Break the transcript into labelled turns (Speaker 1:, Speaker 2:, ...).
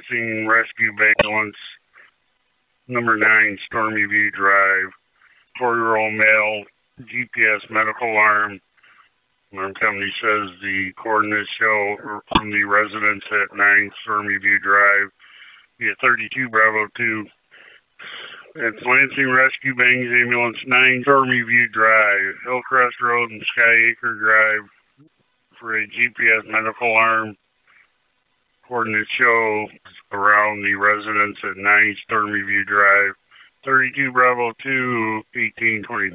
Speaker 1: Lansing Rescue Ambulance, number 9, Stormy View Drive. 4-year-old male, GPS medical alarm. Alarm company says the coordinates show from the residence at 9 Stormy View Drive. Be at 32 Bravo 2. It's Lansing Rescue Bangs Ambulance 9 Stormy View Drive, Hillcrest Road and Skyacre Drive for a GPS medical alarm. Coordinates show around the residence at 9 Stormy View Drive, 32 Bravo 2, 1820.